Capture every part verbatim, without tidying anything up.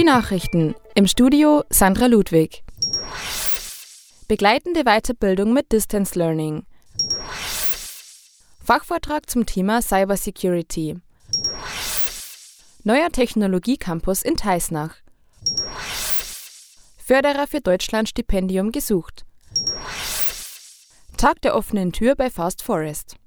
Nachrichten. Im Studio Sandra Ludwig. Begleitende Weiterbildung mit Distance Learning. Fachvortrag zum Thema Cybersecurity. Neuer Technologie-Campus in Teisnach. Förderer für Deutschland-Stipendium gesucht. Tag der offenen Tür bei Fast Forest.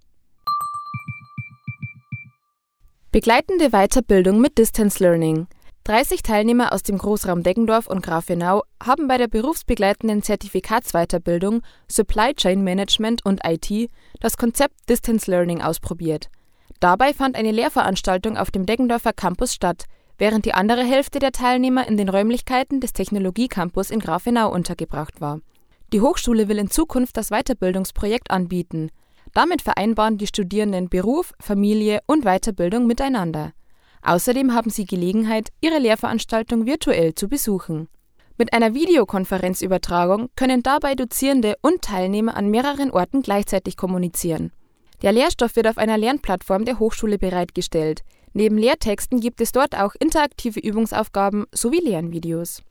Begleitende Weiterbildung mit Distance Learning. dreißig Teilnehmer aus dem Großraum Deggendorf und Grafenau haben bei der berufsbegleitenden Zertifikatsweiterbildung Supply Chain Management und I T das Konzept Distance Learning ausprobiert. Dabei fand eine Lehrveranstaltung auf dem Deggendorfer Campus statt, während die andere Hälfte der Teilnehmer in den Räumlichkeiten des Technologie-Campus in Grafenau untergebracht war. Die Hochschule will in Zukunft das Weiterbildungsprojekt anbieten. Damit vereinbaren die Studierenden Beruf, Familie und Weiterbildung miteinander. Außerdem haben sie Gelegenheit, ihre Lehrveranstaltung virtuell zu besuchen. Mit einer Videokonferenzübertragung können dabei Dozierende und Teilnehmer an mehreren Orten gleichzeitig kommunizieren. Der Lehrstoff wird auf einer Lernplattform der Hochschule bereitgestellt. Neben Lehrtexten gibt es dort auch interaktive Übungsaufgaben sowie Lernvideos.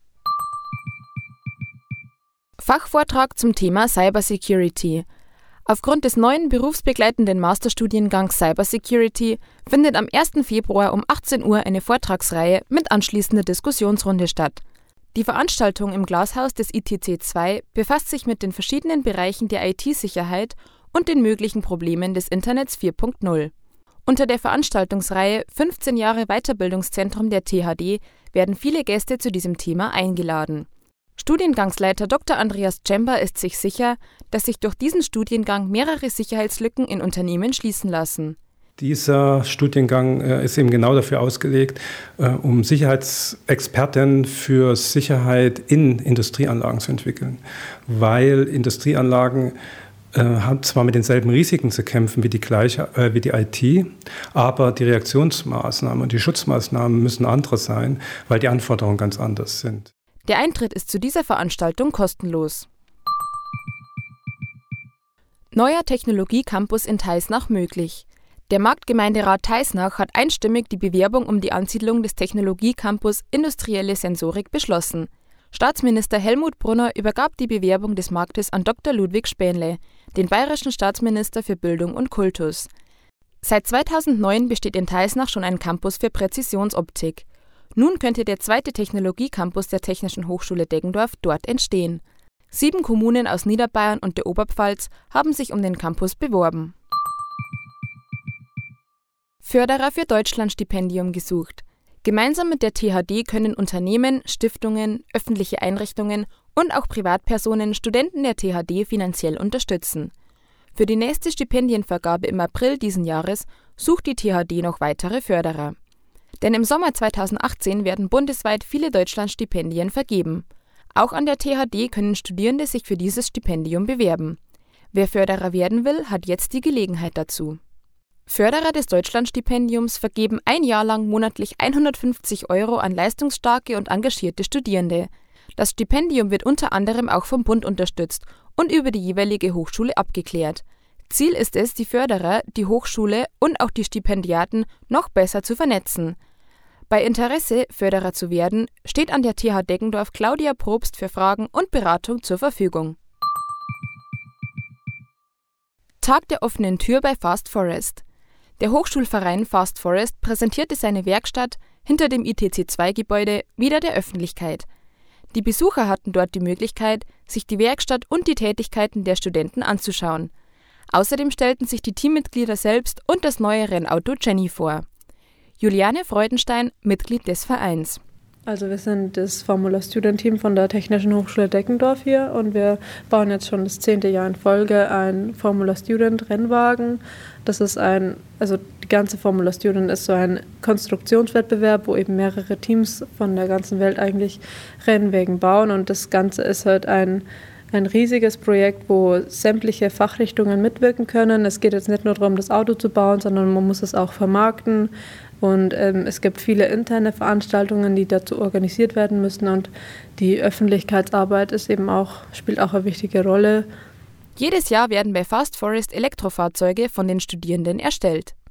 Fachvortrag zum Thema Cybersecurity. Aufgrund des neuen berufsbegleitenden Masterstudiengangs Cybersecurity findet am ersten Februar um achtzehn Uhr eine Vortragsreihe mit anschließender Diskussionsrunde statt. Die Veranstaltung im Glashaus des I T C zwei befasst sich mit den verschiedenen Bereichen der I T-Sicherheit und den möglichen Problemen des Internets vier Punkt null. Unter der Veranstaltungsreihe fünfzehn Jahre Weiterbildungszentrum der T H D werden viele Gäste zu diesem Thema eingeladen. Studiengangsleiter Doktor Andreas Cember ist sich sicher, dass sich durch diesen Studiengang mehrere Sicherheitslücken in Unternehmen schließen lassen. Dieser Studiengang äh, ist eben genau dafür ausgelegt, äh, um Sicherheitsexperten für Sicherheit in Industrieanlagen zu entwickeln. Weil Industrieanlagen äh, haben zwar mit denselben Risiken zu kämpfen wie die, gleiche, äh, wie die I T, aber die Reaktionsmaßnahmen und die Schutzmaßnahmen müssen andere sein, weil die Anforderungen ganz anders sind. Der Eintritt ist zu dieser Veranstaltung kostenlos. Neuer Technologie-Campus in Teisnach möglich. Der Marktgemeinderat Teisnach hat einstimmig die Bewerbung um die Ansiedlung des Technologie-Campus Industrielle Sensorik beschlossen. Staatsminister Helmut Brunner übergab die Bewerbung des Marktes an Doktor Ludwig Spähnle, den bayerischen Staatsminister für Bildung und Kultus. Seit zweitausendneun besteht in Teisnach schon ein Campus für Präzisionsoptik. Nun könnte der zweite Technologie-Campus der Technischen Hochschule Deggendorf dort entstehen. Sieben Kommunen aus Niederbayern und der Oberpfalz haben sich um den Campus beworben. Förderer für Deutschland-Stipendium gesucht. Gemeinsam mit der T H D können Unternehmen, Stiftungen, öffentliche Einrichtungen und auch Privatpersonen Studenten der T H D finanziell unterstützen. Für die nächste Stipendienvergabe im April diesen Jahres sucht die T H D noch weitere Förderer. Denn im Sommer zweitausendachtzehn werden bundesweit viele Deutschlandstipendien vergeben. Auch an der T H D können Studierende sich für dieses Stipendium bewerben. Wer Förderer werden will, hat jetzt die Gelegenheit dazu. Förderer des Deutschlandstipendiums vergeben ein Jahr lang monatlich hundertfünfzig Euro an leistungsstarke und engagierte Studierende. Das Stipendium wird unter anderem auch vom Bund unterstützt und über die jeweilige Hochschule abgeklärt. Ziel ist es, die Förderer, die Hochschule und auch die Stipendiaten noch besser zu vernetzen. Bei Interesse, Förderer zu werden, steht an der T H Deggendorf Claudia Probst für Fragen und Beratung zur Verfügung. Tag der offenen Tür bei Fast Forest. Der Hochschulverein Fast Forest präsentierte seine Werkstatt hinter dem I T C zwei Gebäude wieder der Öffentlichkeit. Die Besucher hatten dort die Möglichkeit, sich die Werkstatt und die Tätigkeiten der Studenten anzuschauen. Außerdem stellten sich die Teammitglieder selbst und das neue Rennauto Jenny vor. Juliane Freudenstein, Mitglied des Vereins. Also wir sind das Formula Student Team von der Technischen Hochschule Deggendorf hier und wir bauen jetzt schon das zehnte Jahr in Folge ein Formula Student Rennwagen. Das ist ein, also die ganze Formula Student ist so ein Konstruktionswettbewerb, wo eben mehrere Teams von der ganzen Welt eigentlich Rennwägen bauen und das Ganze ist halt ein Ein riesiges Projekt, wo sämtliche Fachrichtungen mitwirken können. Es geht jetzt nicht nur darum, das Auto zu bauen, sondern man muss es auch vermarkten. Und ähm, es gibt viele interne Veranstaltungen, die dazu organisiert werden müssen. Und die Öffentlichkeitsarbeit ist eben auch, spielt auch eine wichtige Rolle. Jedes Jahr werden bei Fast Forest Elektrofahrzeuge von den Studierenden erstellt.